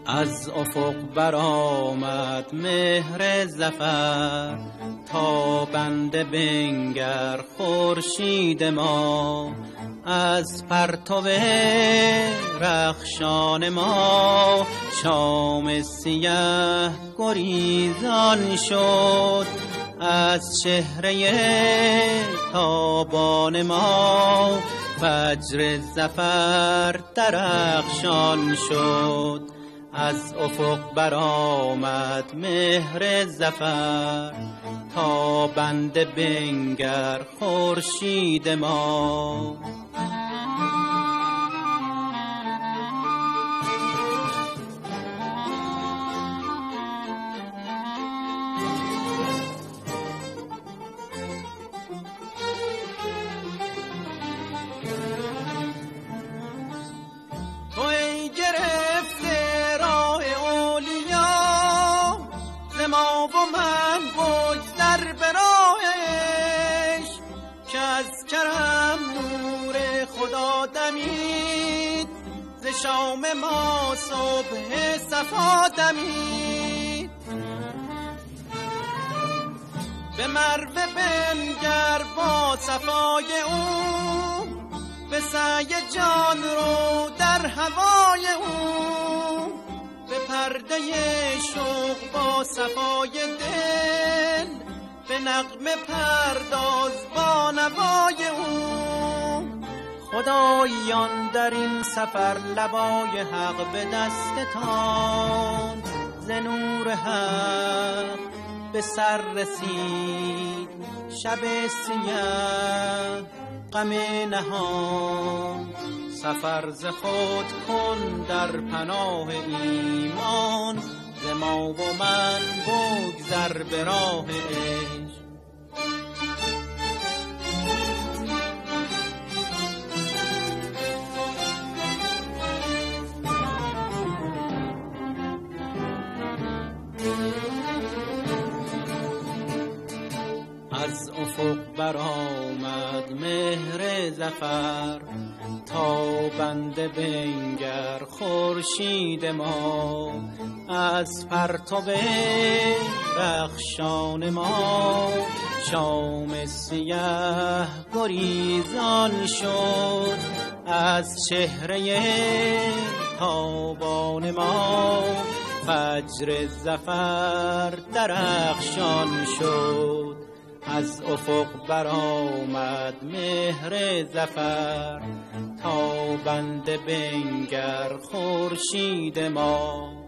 از افق برآمد مهر ظفر، تا بنده بنگر خورشید ما. از پرتو رخشان ما شام سیه گریزان شد. از چهره تابان ما فجر ظفر درخشان شد. از افق برآمد مهر ظفر، تا بنده بنگر خورشید ما. شام ما صبح صفا دمید. به مروه بنگر با صفای او، به سعی جان رو در هوای او. به پرده شوق با صفای دل، به نغمه پرداز با نوای او. خدایان در این سفر لوای حق به دستتان، ز نور حق به سر رسید. شب سیاه غم نهان، سفر ز خود کن در پناه ایمان. ز ما و من بگذر به راه عشق. از افق برآمد مهر ظفر، تا بنده بنگر خورشید ما. از پرتو رخشان ما شام سیه گریزان شد. از چهره تابان ما فجر ظفر درخشان شد. از افق برآمد مهر ظفر، تا بنده بنگر خورشید ما.